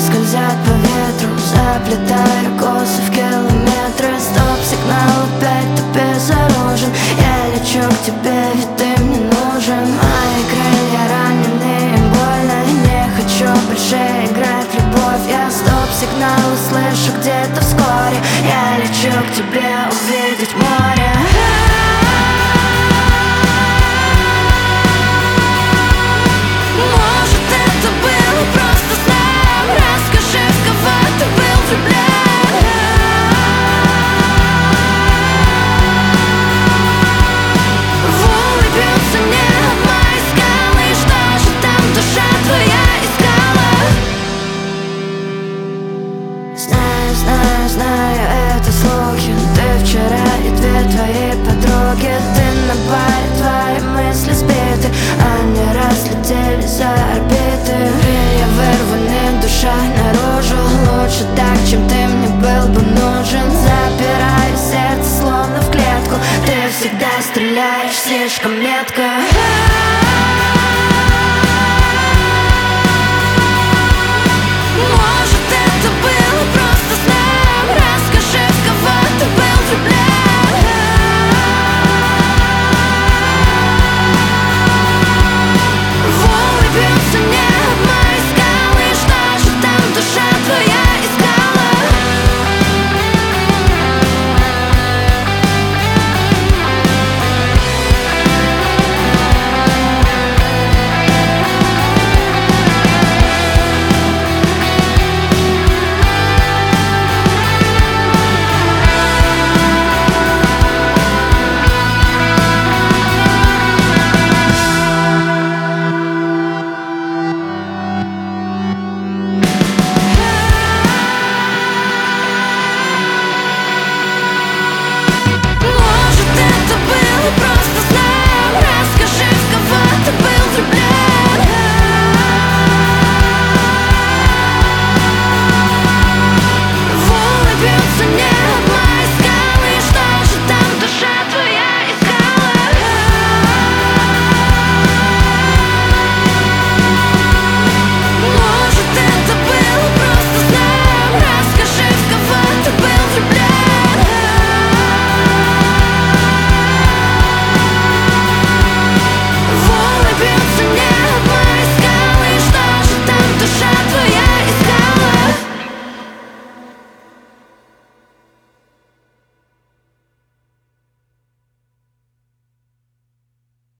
скользят по ветру, заплетая косы в километры. Стоп-сигнал опять, ты безоружен. Я лечу к тебе, ведь ты мне нужен. Мои крылья ранены, им больно, и не хочу больше играть в любовь. Я стоп-сигнал услышу где-то вскоре. Я лечу к тебе увидеть море.